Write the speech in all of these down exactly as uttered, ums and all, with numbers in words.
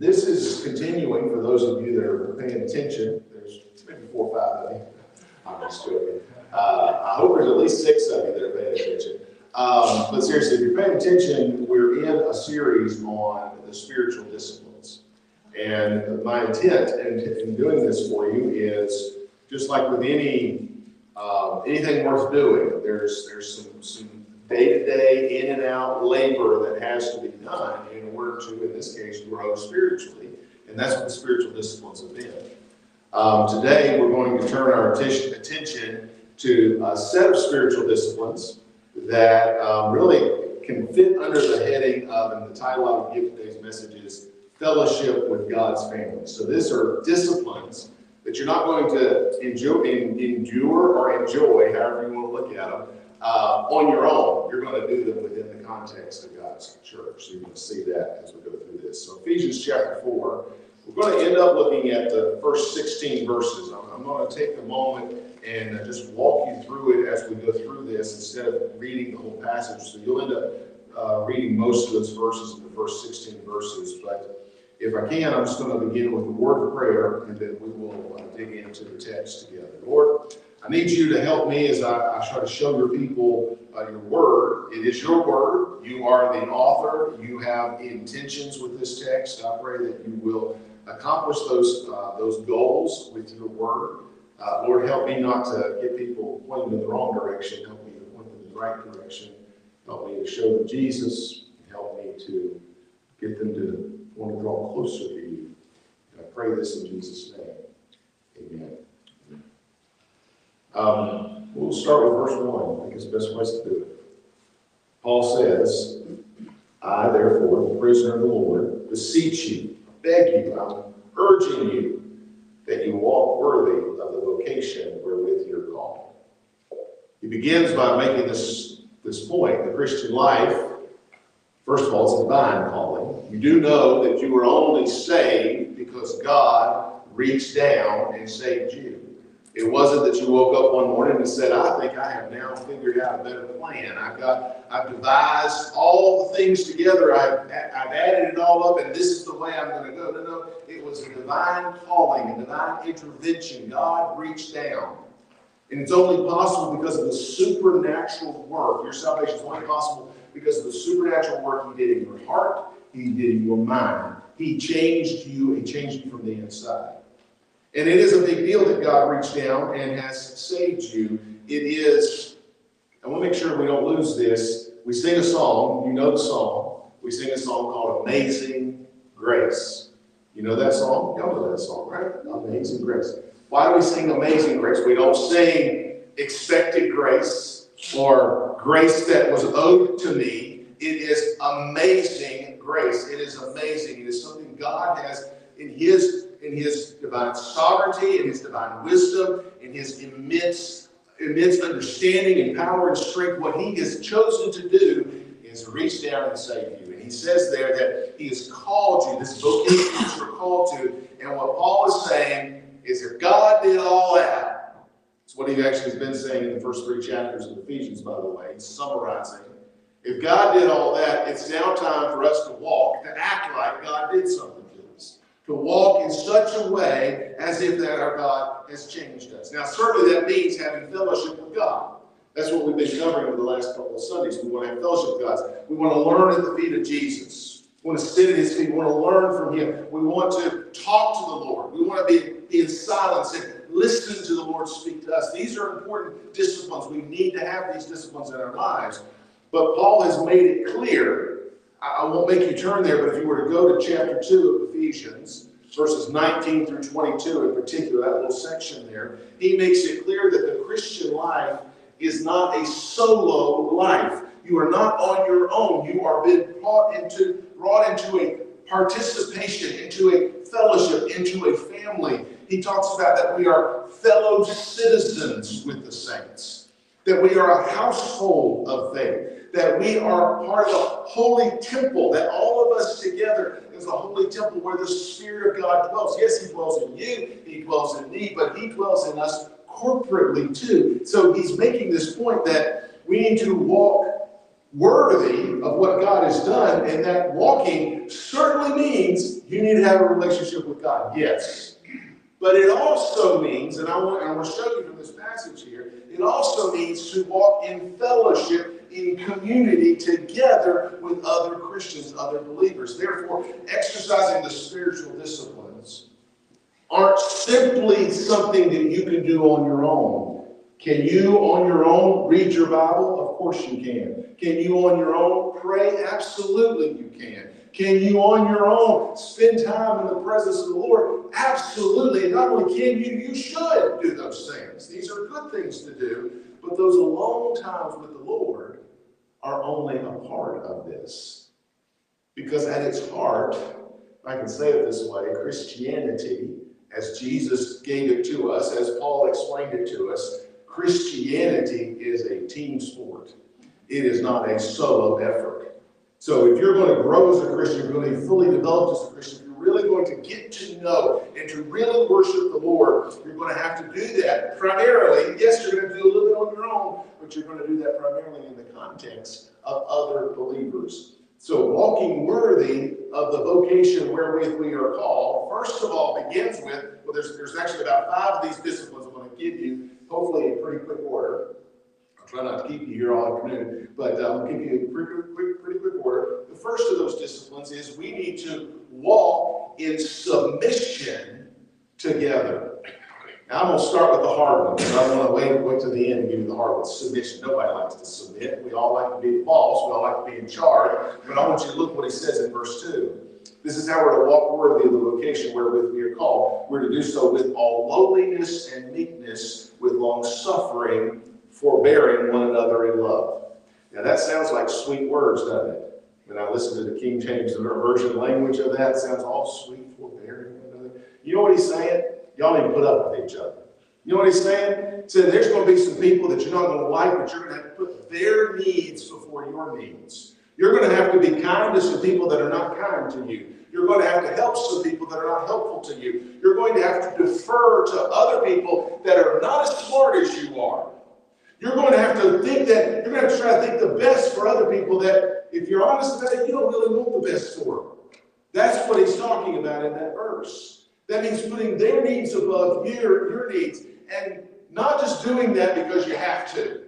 This is continuing for those of you that are paying attention. There's maybe four or five of you. I'm just joking. Uh, I hope there's at least six of you that are paying attention. Um, but seriously, if you're paying attention, we're in a series on the spiritual disciplines. And my intent in, in doing this for you is, just like with any uh, anything worth doing, there's there's some, some day-to-day, in and out labor that has to be done in order to, in this case, grow spiritually. And that's what the spiritual disciplines have been. Um, today, we're going to turn our attention, attention to a set of spiritual disciplines that um, really can fit under the heading of, and the title I would give today's message is Fellowship with God's Family. So these are disciplines that you're not going to enjoy, in, endure or enjoy, however you want to look at them, uh, on your own. You're going to do them within the context of God's church. So you're going to see that as we go through this. So Ephesians chapter four, we're going to end up looking at the first sixteen verses. I'm, I'm going to take a moment and uh, just walk you through it as we go through this instead of reading the whole passage. So you'll end up uh, reading most of those verses in the first sixteen verses. But if I can, I'm just going to begin with a word of prayer, and then we will uh, dig into the text together. Lord, I need you to help me as I, I try to show your people uh, your word. It is your word. You are the author. You have intentions with this text. I pray that you will accomplish those uh, those goals with your word. Uh, Lord, help me not to get people pointing in the wrong direction. Help me to point them in the right direction. Help me to show them Jesus. Help me to get them to want to draw closer to you. And I pray this in Jesus' name. Amen. Um, we'll start with verse one. I think it's the best place to do it. Paul says, I, therefore, the prisoner of the Lord, beseech you, beg you, I'm urging you that you walk worthy of the vocation wherewith you're called. He begins by making this, this point. The Christian life, first of all, it's a divine calling. You do know that you were only saved because God reached down and saved you. It wasn't that you woke up one morning and said, I think I have now figured out a better plan. I've got, I've devised all the things together. I've, I've added it all up, and this is the way I'm going to go. No, no. It was a divine calling, a divine intervention. God reached down. And it's only possible because of the supernatural work. Your salvation is only possible because of the supernatural work He did in your heart. He did in your mind. He changed you. He changed you from the inside. And it is a big deal that God reached down and has saved you. It is, I want to make sure we don't lose this. We sing a song, you know the song. We sing a song called Amazing Grace. You know that song? Y'all know that song, right? Amazing Grace. Why do we sing Amazing Grace? We don't sing Expected Grace or Grace that was owed to me. It is amazing grace. It is amazing. It is something God has in His in His divine sovereignty, in His divine wisdom, in His immense, immense understanding and power and strength. What He has chosen to do is reach down and save you. And He says there that He has called you, this vocation that you're called to. And what Paul is saying is if God did all that, it's what he actually has been saying in the first three chapters of Ephesians, by the way. He's summarizing. If God did all that, it's now time for us to walk, to act like God did something. To walk in such a way as if that our God has changed us. Now, certainly that means having fellowship with God. That's what we've been covering over the last couple of Sundays. We want to have fellowship with God. We want to learn at the feet of Jesus. We want to sit at His feet. We want to learn from Him. We want to talk to the Lord. We want to be, be in silence and listen to the Lord speak to us. These are important disciplines. We need to have these disciplines in our lives. But Paul has made it clear. I won't make you turn there, but if you were to go to chapter two of Ephesians, verses nineteen through twenty-two in particular, that little section there, he makes it clear that the Christian life is not a solo life. You are not on your own. You are being brought into, brought into a participation, into a fellowship, into a family. He talks about that we are fellow citizens with the saints, that we are a household of faith, that we are part of a holy temple, that all of us together is a holy temple where the Spirit of God dwells. Yes, He dwells in you, He dwells in me, but He dwells in us corporately too. So he's making this point that we need to walk worthy of what God has done, and that walking certainly means you need to have a relationship with God, yes. But it also means, and I want, I want to show you from this passage here, it also means to walk in fellowship, in community, together with other Christians, other believers. Therefore, exercising the spiritual disciplines aren't simply something that you can do on your own. Can you on your own read your Bible? Of course you can. Can you on your own pray? Absolutely you can. Can you on your own spend time in the presence of the Lord? Absolutely. And not only can you, you should do those things. These are good things to do, but those alone times with the Lord are only a part of this. Because at its heart, if I can say it this way, Christianity, as Jesus gave it to us, as Paul explained it to us, Christianity is a team sport. It is not a solo effort. So if you're going to grow as a Christian, you're going to be fully developed as a Christian, if you're really going to get to know and to really worship the Lord, you're going to have to do that primarily. Yes, you're going to do a little bit on your own, but you're going to do that primarily in the context of other believers. So walking worthy of the vocation wherewith we are called, first of all, begins with, well, there's, there's actually about five of these disciplines I'm going to give you, hopefully in pretty quick order. I'll try not to keep you here all afternoon, but um, I'll give you in pretty quick, pretty quick order. The first of those disciplines is we need to walk in submission together. Now I'm going to start with the hard one, because I don't want to wait, wait to the end and give you the hard one. Submission. Nobody likes to submit. We all like to be the boss. We all like to be in charge. But I want you to look what he says in verse two. This is how we're to walk worthy of the vocation wherewith we are called. We're to do so with all lowliness and meekness, with long suffering, forbearing one another in love. Now that sounds like sweet words, doesn't it? When I listen to the King James Version language of that, it sounds all sweet, forbearing one another. You know what he's saying? Y'all need to put up with each other. You know what he's saying? He said there's going to be some people that you're not going to like, but you're going to have to put their needs before your needs. You're going to have to be kind to some people that are not kind to you. You're going to have to help some people that are not helpful to you. You're going to have to defer to other people that are not as smart as you are. You're going to have to think that, you're going to have to try to think the best for other people that, if you're honest about it, you don't really want the best for them. That's what he's talking about in that verse. That means putting their needs above your, your needs. And not just doing that because you have to.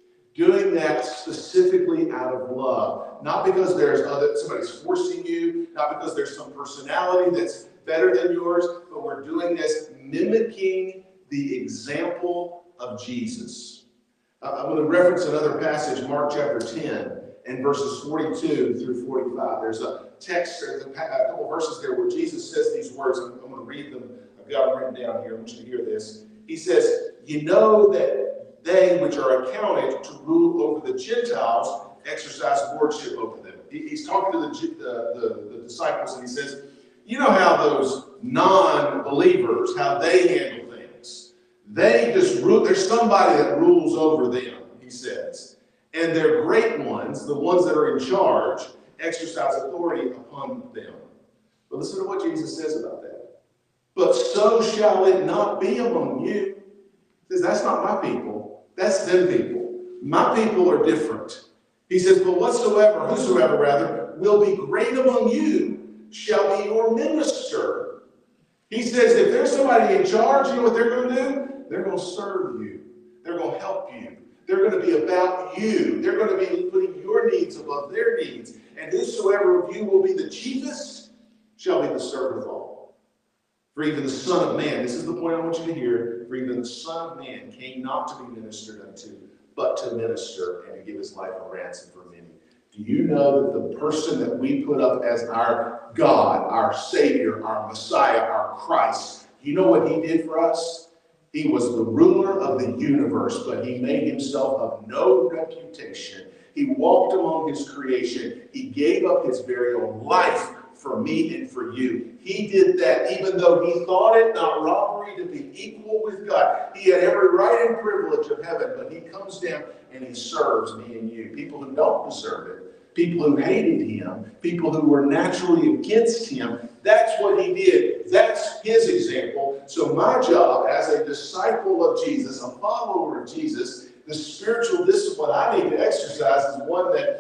Doing that specifically out of love. Not because there's other, somebody's forcing you. Not because there's some personality that's better than yours. But we're doing this mimicking the example of Jesus. I'm going to reference another passage, Mark chapter ten, and verses forty-two through forty-five. There's a text, there's a couple verses there where Jesus says these words. I'm, I'm going to read them. I've got them written down here. I want you to hear this. He says, you know that they which are accounted to rule over the Gentiles exercise lordship over them. He, he's talking to the, the, the, the disciples, and he says, you know how those non-believers, how they handle things. They just rule, there's somebody that rules over them, he says. And their great ones, the ones that are in charge, exercise authority upon them. But listen to what Jesus says about that. But so shall it not be among you. He says, that's not my people. That's them people. My people are different. He says, but whatsoever, whosoever rather, will be great among you shall be your minister. He says, if there's somebody in charge, you know what they're going to do? They're going to serve you. They're going to help you. They're going to be about you. They're going to be putting your needs above their needs. And whosoever of you will be the chiefest shall be the servant of all. For even the Son of Man, this is the point I want you to hear, for even the Son of Man came not to be ministered unto, but to minister and to give his life a ransom for many. Do you know that the person that we put up as our God, our Savior, our Messiah, our Christ, you know what he did for us? He was the ruler of the universe, but he made himself of no reputation. He walked among his creation. He gave up his very own life for me and for you. He did that even though he thought it not robbery to be equal with God. He had every right and privilege of heaven, but he comes down and he serves me and you. People who don't deserve it. People who hated him. People who were naturally against him. That's what he did. That's his example. So my job as a disciple of Jesus, a follower of Jesus, the spiritual discipline I need to exercise is one that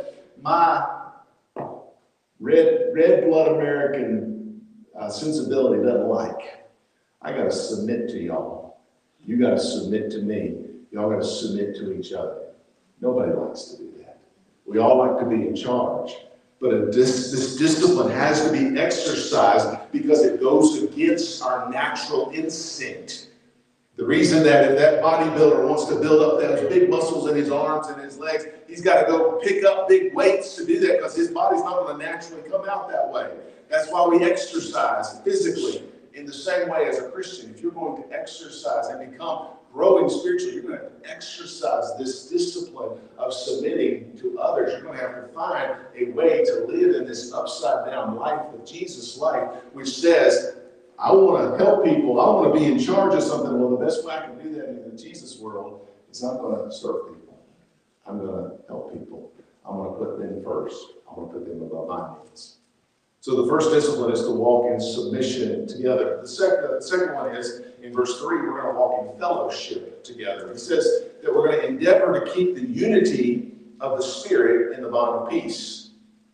my red, red blood American uh, sensibility doesn't like. I got to submit to y'all. You got to submit to me. Y'all got to submit to each other. Nobody likes to do that. We all like to be in charge. But a dis- this discipline has to be exercised because it goes against our natural instinct. The reason that if that bodybuilder wants to build up those big muscles in his arms and his legs, he's got to go pick up big weights to do that because his body's not going to naturally come out that way. That's why we exercise physically. In the same way as a Christian, if you're going to exercise and become growing spiritually, you're going to have to exercise this discipline of submitting to others. You're going to have to find a way to live in this upside down life of Jesus' life, which says, I want to help people. I want to be in charge of something. Well, the best way I can do that in the Jesus world is I'm going to serve people. I'm going to help people. I'm going to put them first. I'm going to put them above my needs. So the first discipline is to walk in submission together. The second, the second one is, in verse three, we're going to walk in fellowship together. He says that we're going to endeavor to keep the unity of the Spirit in the bond of peace.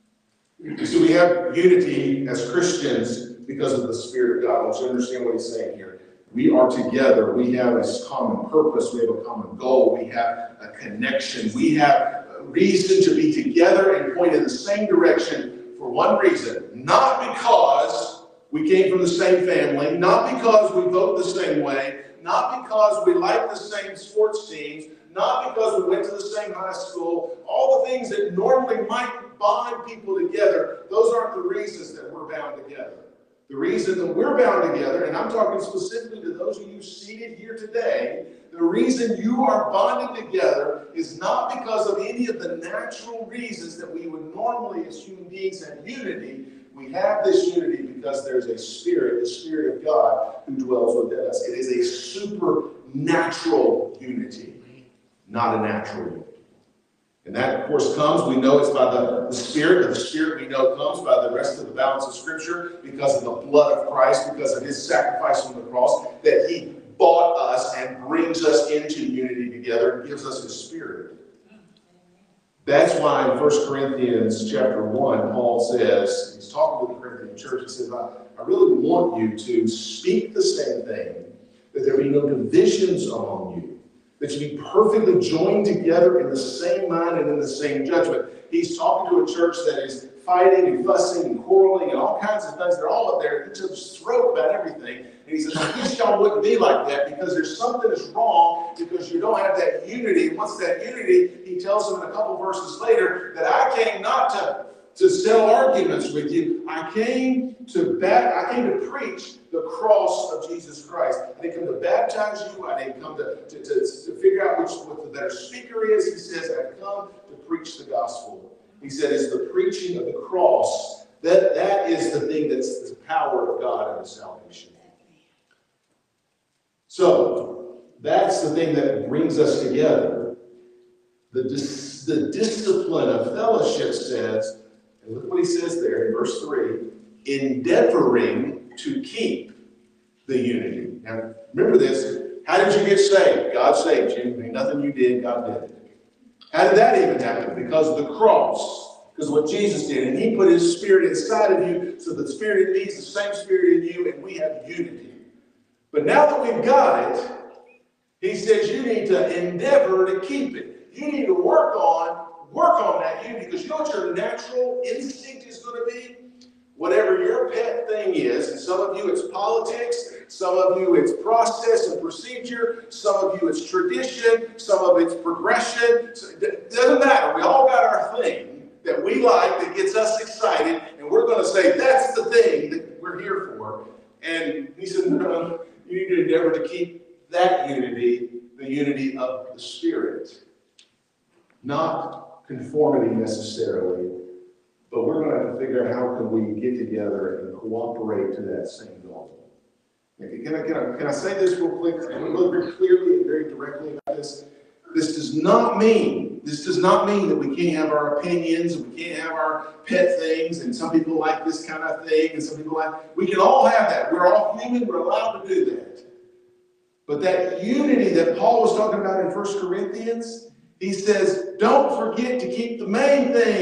So we have unity as Christians because of the Spirit of God. I want you to understand what he's saying here. We are together. We have a common purpose. We have a common goal. We have a connection. We have a reason to be together and point in the same direction for one reason. Not because we came from the same family, not because we vote the same way, not because we like the same sports teams, not because we went to the same high school, all the things that normally might bond people together, those aren't the reasons that we're bound together. The reason that we're bound together, and I'm talking specifically to those of you seated here today, the reason you are bonded together is not because of any of the natural reasons that we would normally as human beings have unity. We have this unity because there's a Spirit, the Spirit of God, who dwells within us. It is a supernatural unity, not a natural unity. And that, of course, comes, we know it's by the, the Spirit, but the Spirit we know comes by the rest of the balance of Scripture because of the blood of Christ, because of his sacrifice on the cross, that he bought us and brings us into unity together and gives us his Spirit. That's why in First Corinthians chapter one, Paul says, he's talking to the Corinthian church, he says, I, I really want you to speak the same thing, that there be no divisions among you, that you be perfectly joined together in the same mind and in the same judgment. He's talking to a church that is fighting and fussing and quarreling and all kinds of things. They're all up there at each other's throat about everything. And he says, I wish y'all wouldn't be like that because there's something that's wrong because you don't have that unity. And what's that unity? He tells them in a couple verses later that I came not to, to settle arguments with you. I came to bat, I came to preach the cross of Jesus Christ. I didn't come to baptize you. I didn't come to, to, to, to figure out which what the better speaker is. He says, I've come to preach the gospel. He said, it's the preaching of the cross. That, that is the thing that's the power of God and the salvation. So, that's the thing that brings us together. The, dis, the discipline of fellowship says, and look what he says there in verse three, endeavoring to keep the unity. Now, remember this. How did you get saved? God saved you. Ain't nothing you did, God did it. How did that even happen? Because of the cross. Because of what Jesus did. And he put his Spirit inside of you, so the Spirit needs the same Spirit in you, and we have unity. But now that we've got it, he says you need to endeavor to keep it. You need to work on, work on that unity, because you know what your natural instinct is going to be? Whatever your pet thing is, and some of you it's politics, some of you it's process and procedure, some of you it's tradition, some of it's progression. So it doesn't matter. We all got our thing that we like that gets us excited, and we're going to say that's the thing that we're here for. And he said, no, no, you need to endeavor to keep that unity, the unity of the Spirit. Not conformity necessarily, but we're going to have to figure out how can we get together and cooperate to that same goal. Can I, can I, can I say this real quick? I'm going to look very clearly and very directly about this. This does not mean, this does not mean that we can't have our opinions, and we can't have our pet things, and some people like this kind of thing, and some people like, we can all have that. We're all human, we're allowed to do that. But that unity that Paul was talking about in First Corinthians, he says, don't forget to keep the main thing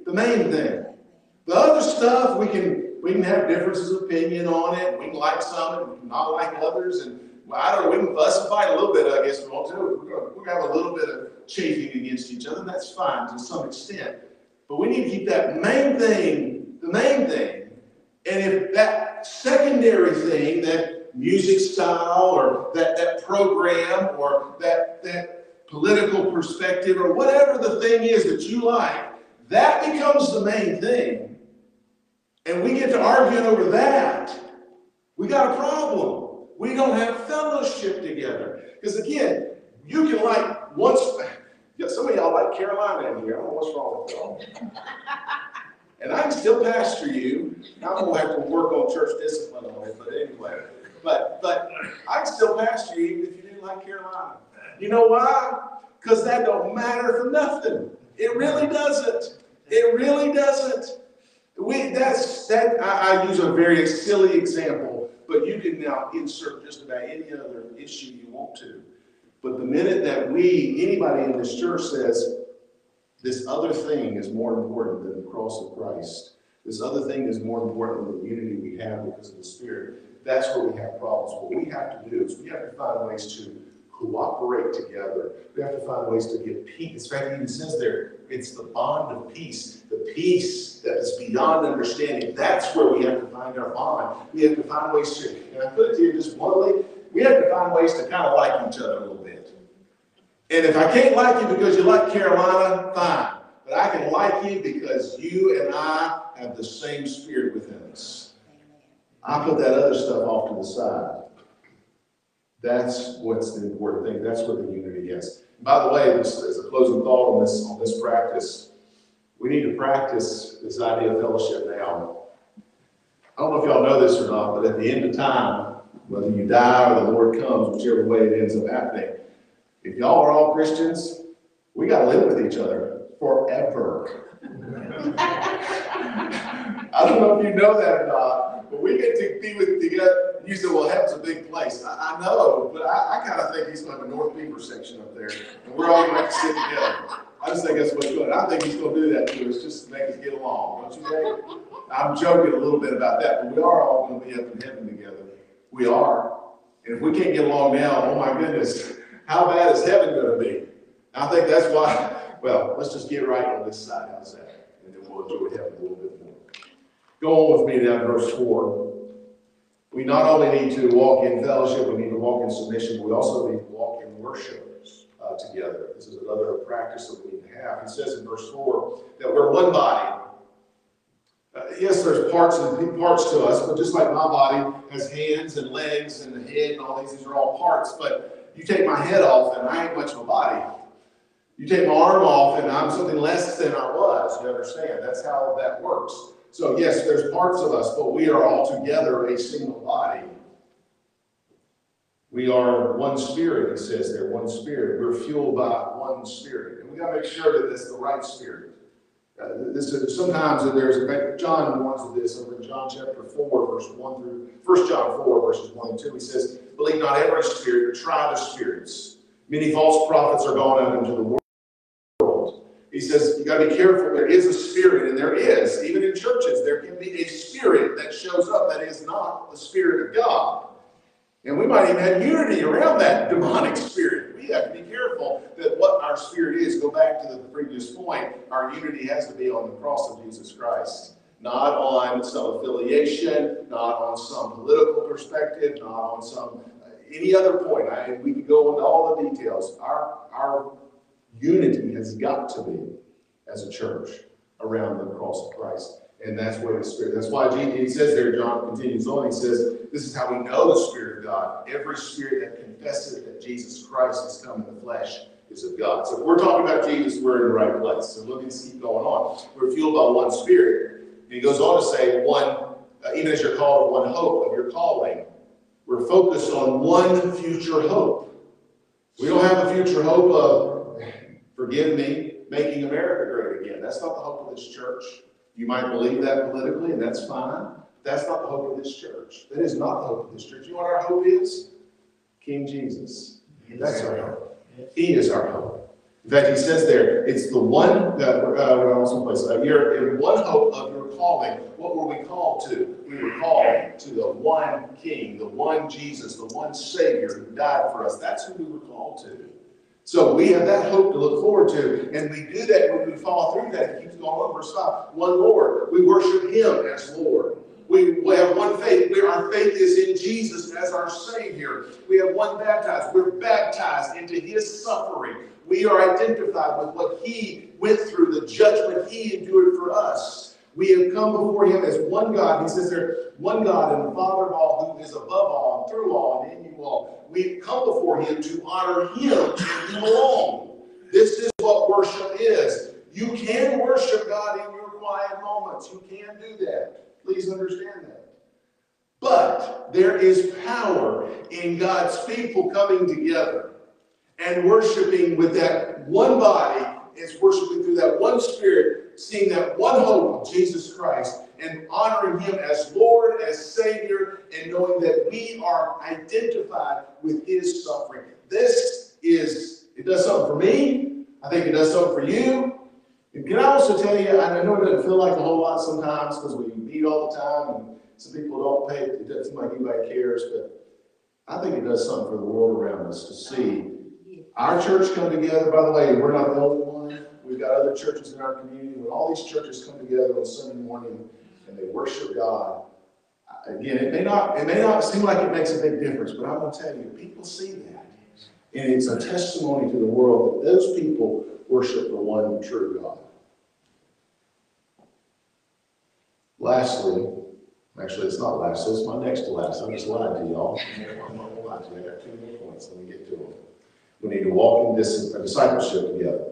the main thing. The other stuff, we can we can have differences of opinion on it. We can like some and we can not like others. And well, I don't know, we can fuss and fight a little bit, I guess we want to. We're going we're to have a little bit of chafing against each other. That's fine to some extent. But we need to keep that main thing, the main thing. And if that secondary thing, that music style or that, that program or that, that political perspective or whatever the thing is that you like, that becomes the main thing, and we get to arguing over that, we got a problem. We don't have fellowship together. Because again, you can like once, yeah, some of y'all like Carolina in here. I don't know what's wrong with y'all. And I can still pastor you. I'm going to have to work on church discipline on it, but anyway. But, but I can still pastor you even if you didn't like Carolina. You know why? Because that don't matter for nothing. It really doesn't. It really doesn't. We, that's, that, I, I use a very silly example, but you can now insert just about any other issue you want to. But the minute that we, anybody in this church says, this other thing is more important than the cross of Christ, this other thing is more important than the unity we have because of the Spirit, that's where we have problems. What we have to do is we have to find ways to cooperate together. We have to find ways to get peace. In fact, it even says there, it's the bond of peace. The peace that is beyond understanding. That's where we have to find our bond. We have to find ways to, and I put it to you just bluntly, we have to find ways to kind of like each other a little bit. And if I can't like you because you like Carolina, fine. But I can like you because you and I have the same Spirit within us. I put that other stuff off to the side. That's what's the important thing. That's where the unity is. By the way, this, as a closing thought on this, on this practice, we need to practice this idea of fellowship now. I don't know if y'all know this or not, but at the end of time, whether you die or the Lord comes, whichever way it ends up happening, if y'all are all Christians, we got to live with each other forever. I don't know if you know that or not, but we get to be with together. You said, well, heaven's a big place. I, I know, but I, I kind of think he's going to have a North Beaver section up there, and we're all going to have to sit together. I just think that's what's going on. I think he's going to do that to us just to make us get along. Don't you think? I'm joking a little bit about that, but we are all going to be up in heaven together. We are. And if we can't get along now, oh my goodness, how bad is heaven going to be? I think that's why, well, let's just get right on this side. How's that? And then we'll enjoy heaven a little bit more. Go on with me down to verse four. We not only need to walk in fellowship, we need to walk in submission, but we also need to walk in worship uh, together. This is another practice that we need to have. He says in verse four that we're one body. Uh, yes, there's parts and parts to us, but just like my body has hands and legs and the head and all these, these are all parts. But you take my head off and I ain't much of a body. You take my arm off and I'm something less than I was. You understand? That's how that works. So yes, there's parts of us, but we are all together a single body. We are one spirit, it says there, one spirit. We're fueled by one spirit. And we got to make sure that it's the right spirit. Uh, this is, sometimes there's, in fact, John warns of this over in John chapter four, verse one through, First John four, verses one and two. He says, believe not every spirit, but try the spirits. Many false prophets are gone out into the world. He says, you got to be careful. There is a spirit, and there is, even in churches, there can be a spirit that shows up that is not the Spirit of God. And we might even have unity around that demonic spirit. We have to be careful that what our spirit is. Go back to the previous point. Our unity has to be on the cross of Jesus Christ. Not on some affiliation, not on some political perspective, not on some uh, any other point. I, we can go into all the details. Our, our unity has got to be, as a church, around the cross of Christ. And that's where the Spirit, that's why Jesus, he says there, John continues on, he says, this is how we know the Spirit of God. Every spirit that confesses that Jesus Christ has come in the flesh is of God. So if we're talking about Jesus, we're in the right place. So let me keep going on. We're fueled by one Spirit. And he goes on to say, one, uh, even as you're called, one hope of your calling. We're focused on one future hope. We don't have a future hope of, forgive me, making America great again. That's not the hope of this church. You might believe that politically, and that's fine. That's not the hope of this church. That is not the hope of this church. You know what our hope is? King Jesus. That's our hope. He is our hope. In fact, he says there, it's the one that we're, uh, we're also place. Uh, you're in one hope of your calling. What were we called to? We were called to the one King, the one Jesus, the one Savior who died for us. That's who we were called to. So we have that hope to look forward to, and we do that when we follow through that. It keeps going on, verse five. One Lord. We worship Him as Lord. We, we have one faith. We, our faith is in Jesus as our Savior. We have one baptized. We're baptized into His suffering. We are identified with what He went through, the judgment He endured for us. We have come before Him as one God. He says there, one God and the Father of all, who is above all and through all and in you all. We've come before Him to honor Him and Him alone. This is what worship is. You can worship God in your quiet moments. You can do that. Please understand that. But there is power in God's people coming together and worshiping with that one body. It's worshiping through that one Spirit, seeing that one hope of Jesus Christ, and honoring Him as Lord, as Savior, and knowing that we are identified with His suffering. This is, it does something for me. I think it does something for you. And can I also tell you, I know it doesn't feel like a whole lot sometimes because we meet all the time and some people don't pay, it doesn't seem like anybody cares, but I think it does something for the world around us to see our church come together. By the way, we're not the only one. We've got other churches in our community. When all these churches come together on Sunday morning and they worship God, again, it may not, it may not seem like it makes a big difference, but I'm going to tell you, people see that. And it's a testimony to the world that those people worship the one true God. Lastly, actually it's not last, so it's my next to last. I just lied to y'all. I'm not going to lie to you. I got two more points. Let me get to them. We need to walk in dis- discipleship together.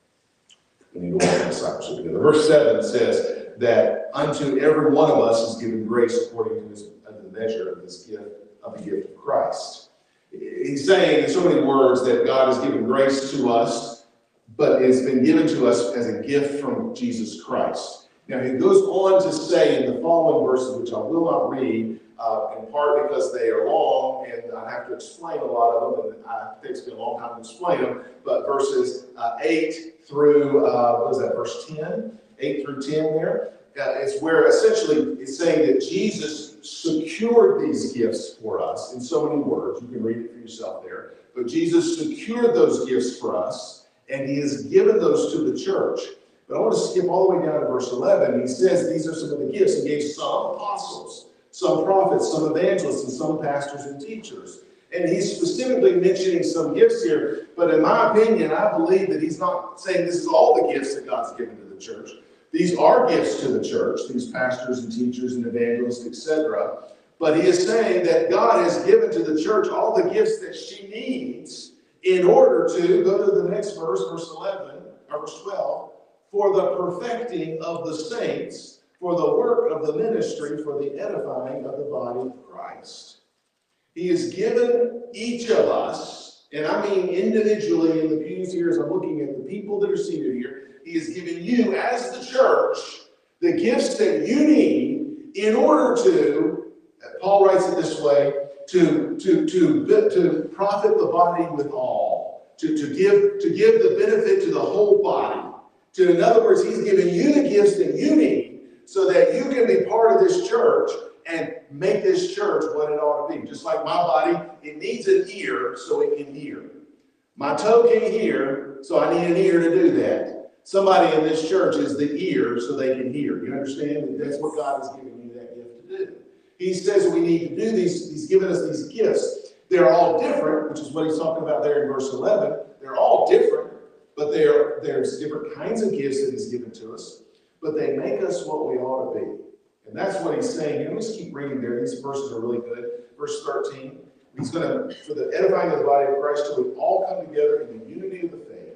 We need to walk in discipleship together. Verse seven says that unto every one of us is given grace according to his, uh, the measure of this gift, of the gift of Christ. He's saying in so many words that God has given grace to us, but it's been given to us as a gift from Jesus Christ. Now, he goes on to say in the following verses, which I will not read, uh, in part because they are long, and I have to explain a lot of them, and I think it's been a long time to explain them, but verses uh, eight through, uh, what is that, verse ten? eight through ten there. Uh, it's where essentially it's saying that Jesus secured these gifts for us in so many words. You can read it for yourself there. But Jesus secured those gifts for us, and He has given those to the church. But I want to skip all the way down to verse eleven. He says these are some of the gifts. He gave some apostles, some prophets, some evangelists, and some pastors and teachers. And he's specifically mentioning some gifts here. But in my opinion, I believe that he's not saying this is all the gifts that God's given to the church. These are gifts to the church, these pastors and teachers and evangelists, et cetera. But he is saying that God has given to the church all the gifts that she needs in order to, go to the next verse, verse eleven, or verse twelve, for the perfecting of the saints, for the work of the ministry, for the edifying of the body of Christ. He has given each of us, and I mean individually in the pews here as I'm looking at the people that are seated here, He has given you as the church the gifts that you need in order to, Paul writes it this way, to, to, to, to profit the body with all, to, to, give, to give the benefit to the whole body. To, in other words, He's given you the gifts that you need so that you can be part of this church and make this church what it ought to be. Just like my body, it needs an ear so it can hear. My toe can't hear, so I need an ear to do that. Somebody in this church is the ear so they can hear. You understand? That's what God has given you that gift to do. He says we need to do these. He's given us these gifts. They're all different, which is what he's talking about there in verse eleven. They're all different, but they're, there's different kinds of gifts that He's given to us, but they make us what we ought to be. And that's what he's saying. And let's keep reading there. These verses are really good. Verse thirteen. He's going to, for the edifying of the body of Christ, till we all come together in the unity of the faith,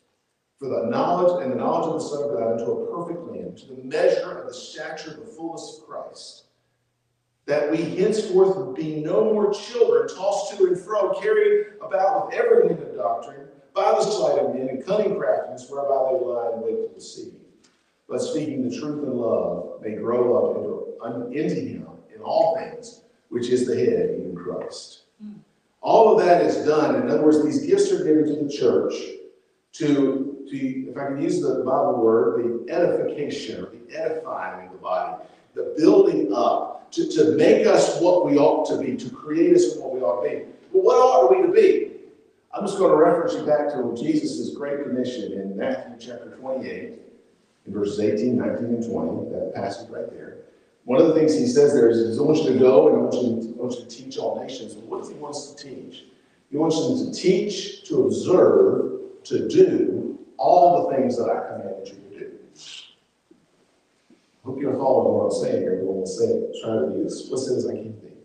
for the knowledge and the knowledge of the Son of God, into a perfect man, to the measure of the stature of the fullness of Christ, that we henceforth be no more children, tossed to and fro, carried about with every wind of doctrine, by the sleight of men and cunning craftiness, whereby they lie in wait to deceive. But speaking the truth in love, may grow up into, into Him in all things, which is the head, even Christ. Mm. All of that is done. In other words, these gifts are given to the church to, to, if I can use the Bible word, the edification or the edifying of the body, the building up, to, to make us what we ought to be, to create us in what we ought to be. But what ought we to be? I'm just going to reference you back to Jesus' Great Commission in Matthew chapter twenty-eight, in verses eighteen, nineteen, and twenty, that passage right there. One of the things he says there is, I want you to go and I want you to, I want you to teach all nations. But what does he want us to teach? He wants them to teach, to observe, to do all the things that I commanded you to do. I hope you're following what I'm saying here. Everyone will say it. Try to be as explicit as I can be.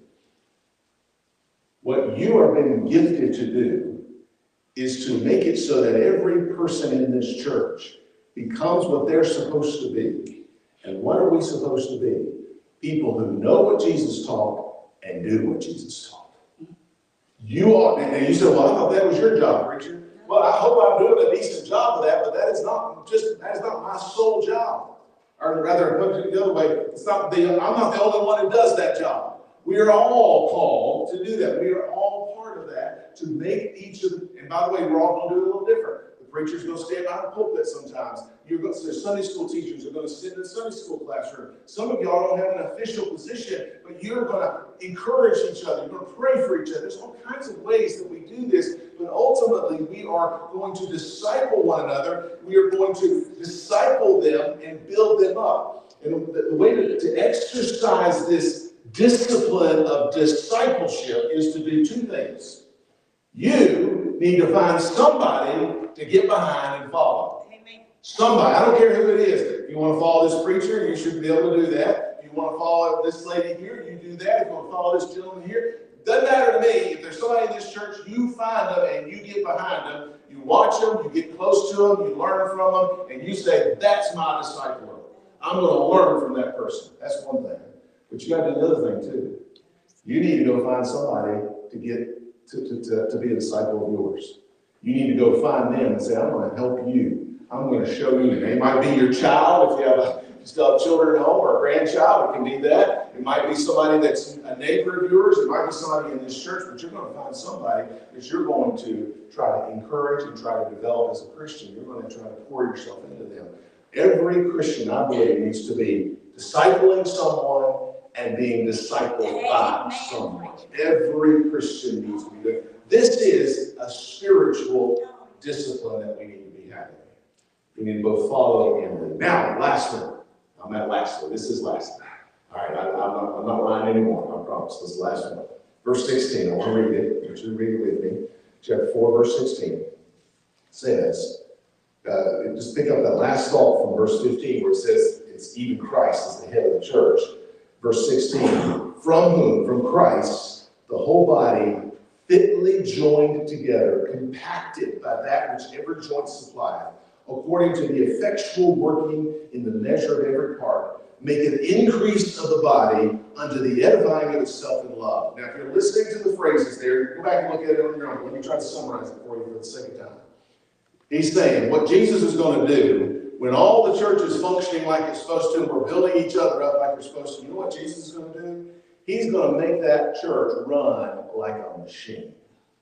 What you are being gifted to do is to make it so that every person in this church becomes what they're supposed to be. And what are we supposed to be? People who know what Jesus taught and do what Jesus taught. You ought, and you say, well, I thought that was your job, preacher. Well, I hope I'm doing a decent job of that, but that is not just, that is not my sole job. Or rather, put it the other way, it's not the, I'm not the only one who does that job. We are all called to do that. We are all part of that, to make each of the, and by the way, we're all going to do it a little different. The preacher's going to stand behind the pulpit sometimes. You're going to, there's Sunday school teachers are going to sit in the Sunday school classroom. Some of y'all don't have an official position, but you're going to encourage each other. You're going to pray for each other. There's all kinds of ways that we do this, but ultimately we are going to disciple one another. We are going to disciple them and build them up. And the, the way to, to exercise this discipline of discipleship is to do two things. You need to find somebody to get behind and follow. Amen. Somebody, I don't care who it is. If you want to follow this preacher, you should be able to do that. If you want to follow this lady here, you do that. If you want to follow this gentleman here, doesn't matter to me. If there's somebody in this church, you find them and you get behind them. You watch them, you get close to them, you learn from them, and you say, that's my discipler. I'm going to learn from that person. That's one thing. But you got to do another thing too. You need to go find somebody to get to, to, to, to be a disciple of yours. You need to go find them and say, I'm going to help you. I'm going to show you. It might be your child if you have a, you still have children at home, or a grandchild. It can be that. It might be somebody that's a neighbor of yours. It might be somebody in this church, but you're going to find somebody that you're going to try to encourage and try to develop as a Christian. You're going to try to pour yourself into them. Every Christian, I believe, needs to be discipling someone and being discipled by someone. Every Christian needs to be doing. This is a spiritual discipline that we need to be having. We need to both follow and lead. Now, last one. I'm at last one. This is last one. All right, I, I'm, not, I'm not lying anymore. I promise. This is the last one. Verse sixteen. I want to read it. I want you to read it with me. Chapter four, verse sixteen says, uh, just pick up that last thought from verse fifteen where it says, it's even Christ is the head of the church. Verse sixteen, from whom, from Christ, the whole body, fitly joined together, compacted by that which every joint supplieth, according to the effectual working in the measure of every part, maketh increase of the body unto the edifying of itself in love. Now, if you're listening to the phrases there, go back and look at it on your own. Let me try to summarize it for you for the second time. He's saying what Jesus is going to do when all the church is functioning like it's supposed to, and we're building each other up like we're supposed to, you know what Jesus is going to do? He's going to make that church run like a machine.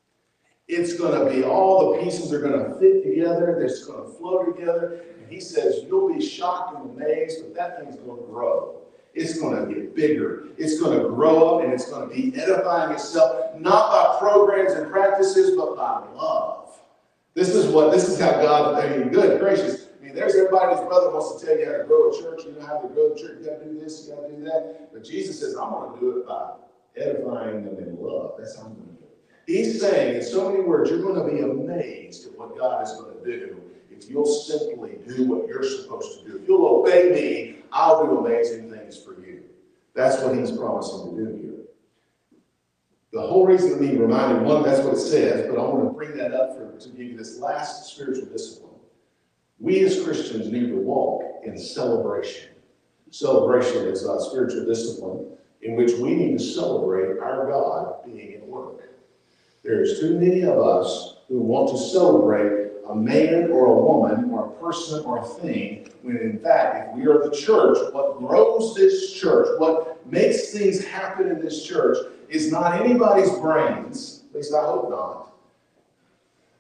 It's going to be, all the pieces are going to fit together. They're just going to flow together. And he says, you'll be shocked and amazed, but that thing's going to grow. It's going to get bigger. It's going to grow up, and it's going to be edifying itself, not by programs and practices, but by love. This is what, this is how God, I mean, good gracious. I mean, there's everybody's brother wants to tell you how to grow a church. You know how to grow a church. You got to do this, you got to do that. But Jesus says, I'm going to do it by edifying them in love. That's how I'm going to do it. He's saying, in so many words, you're going to be amazed at what God is going to do if you'll simply do what you're supposed to do. If you'll obey me, I'll do amazing things for you. That's what he's promising to do here. The whole reason of me reminding, one, that's what it says, but I want to bring that up for, to give you this last spiritual discipline. We as Christians need to walk in celebration. Celebration is a spiritual discipline in which we need to celebrate our God being at work. There's too many of us who want to celebrate a man or a woman or a person or a thing, when in fact, if we are the church, what grows this church, what makes things happen in this church is not anybody's brains, at least I hope not.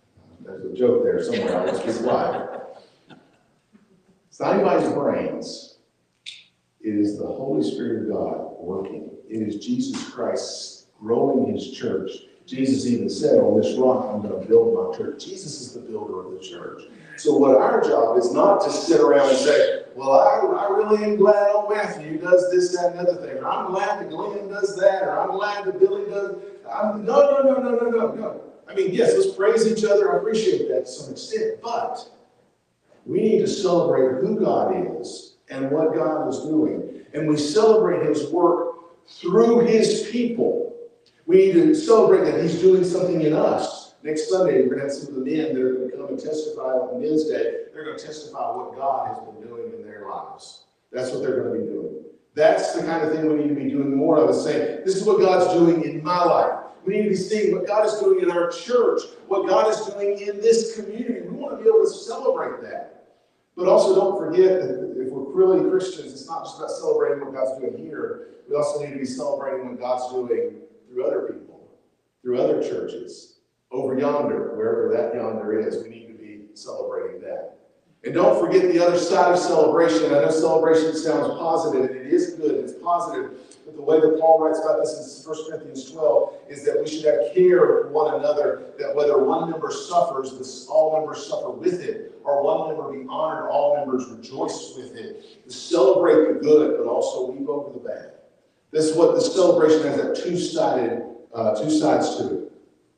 There's a joke there somewhere. I'll just be quiet. It's not anybody's brains. It is the Holy Spirit of God working. It is Jesus Christ growing his church. Jesus even said, on this rock, I'm going to build my church. Jesus is the builder of the church. So what our job is not to sit around and say, well, I, I really am glad old Matthew does this, that, and the other thing. Or I'm glad that Glenn does that. Or I'm glad that Billy does. I'm, no, no, no, no, no, no, no. I mean, yes, let's praise each other. I appreciate that to some extent. But we need to celebrate who God is and what God is doing. And we celebrate his work through his people. We need to celebrate that he's doing something in us. Next Sunday, we're going to have some of the men that are going to come and testify on Men's Day. They're going to testify what God has been doing in their lives. That's what they're going to be doing. That's the kind of thing we need to be doing more of, is saying, this is what God's doing in my life. We need to be seeing what God is doing in our church, what God is doing in this community. We want to be able to celebrate that. But also don't forget that if we're really Christians, it's not just about celebrating what God's doing here. We also need to be celebrating what God's doing through other people, through other churches, over yonder, wherever that yonder is. We need to be celebrating that. And don't forget the other side of celebration. I know celebration sounds positive, and it is good, it's positive. But the way that Paul writes about this in First Corinthians twelve is that we should have care for one another, that whether one member suffers, this, all members suffer with it, or one member be honored, all members rejoice with it. To celebrate the good, but also weep over the bad. This is what the celebration has, that two-sided, uh, two sides to it.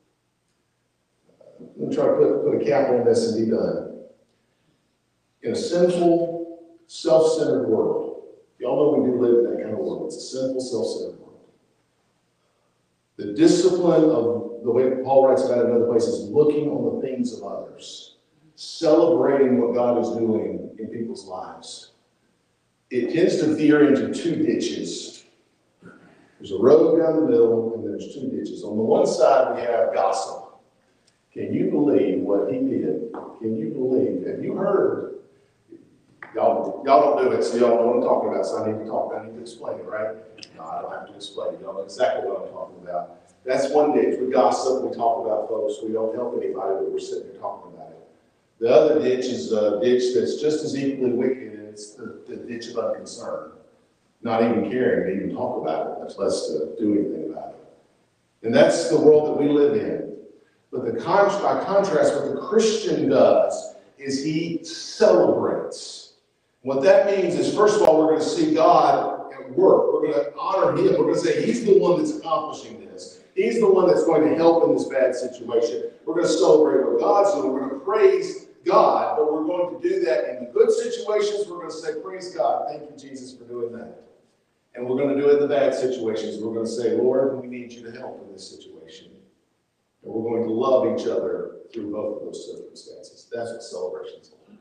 Let me try to put, put a cap on this and be done. In a sinful, self-centered world, y'all know we do live in that kind of world. It's a sinful, self-centered world. The discipline of the way Paul writes about it in other places, looking on the things of others, celebrating what God is doing in people's lives. It tends to veer into two ditches. There's a road down the middle, and there's two ditches. On the one side, we have gossip. Can you believe what he did? Can you believe? Have you heard? Y'all, y'all don't do it, so y'all know what I'm talking about, so I need to talk, I need to explain it, right? No, I don't have to explain it. Y'all know exactly what I'm talking about. That's one ditch. We gossip, we talk about folks, we don't help anybody, but we're sitting there talking about it. The other ditch is a ditch that's just as equally wicked, and it's the, the ditch of unconcern. Not even caring to even talk about it, much less to do anything about it. And that's the world that we live in. But the con- by contrast, what the Christian does is he celebrates. What that means is, first of all, we're going to see God at work. We're going to honor him. We're going to say he's the one that's accomplishing this. He's the one that's going to help in this bad situation. We're going to celebrate what God's doing. We're going to praise God, but we're going to do that in the good situations. We're going to say, praise God. Thank you, Jesus, for doing that. And we're going to do it in the bad situations. We're going to say, Lord, we need you to help in this situation. And we're going to love each other through both of those circumstances. That's what celebration is all about.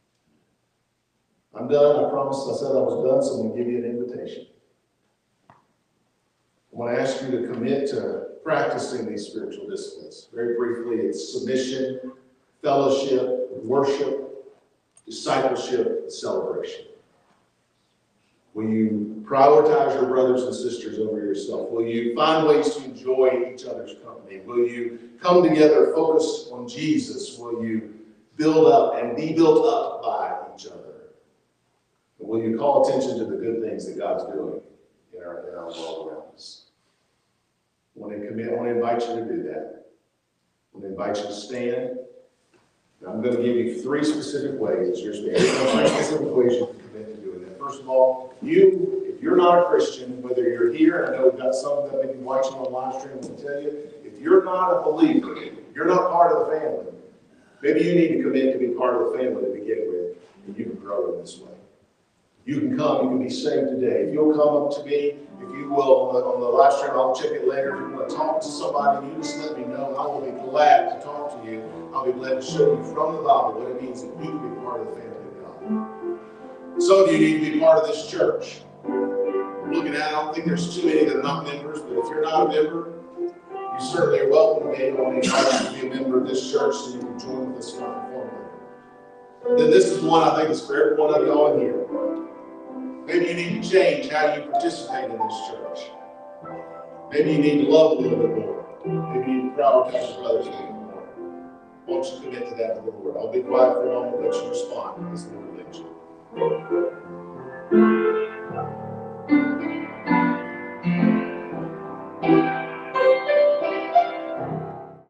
I'm done. I promised I said I was done, so I'm going to give you an invitation. I want to ask you to commit to practicing these spiritual disciplines. Very briefly, it's submission, fellowship, worship, discipleship, and celebration. Will you prioritize your brothers and sisters over yourself? Will you find ways to enjoy each other's company? Will you come together, focus on Jesus? Will you build up and be built up by each other? And will you call attention to the good things that God's doing in our, in our world around us? I want to commit, I want to invite you to do that. I want to invite you to stand. And I'm going to give you three specific ways. You're standing. Three specific ways you can commit to doing that. First of all, you, if you're not a Christian, whether you're here, I know we've got some that may be watching on live stream, will tell you, if you're not a believer, you're not part of the family, maybe you need to commit to be part of the family to begin with, and you can grow in this way. You can come, you can be saved today. If you'll come up to me, if you will, on the, on the live stream, I'll check it later. If you want to talk to somebody, you just let me know, and I will be glad to talk to you. I'll be glad to show you from the Bible what it means that you can be part of the family of God. Some of you need to be part of this church. I'm looking at it, I don't think there's too many that are not members, but if you're not a member, you certainly are welcome to be. I want to invite you to be a member of this church so you can join with us formally. Then this is one I think is for every one of y'all in here. Maybe you need to change how you participate in this church. Maybe you need to love a little bit more. Maybe you need to prioritize your brothers a little bit more. Why don't you commit to that to the Lord? I'll be quiet for a moment and let you respond as the Lord leads you.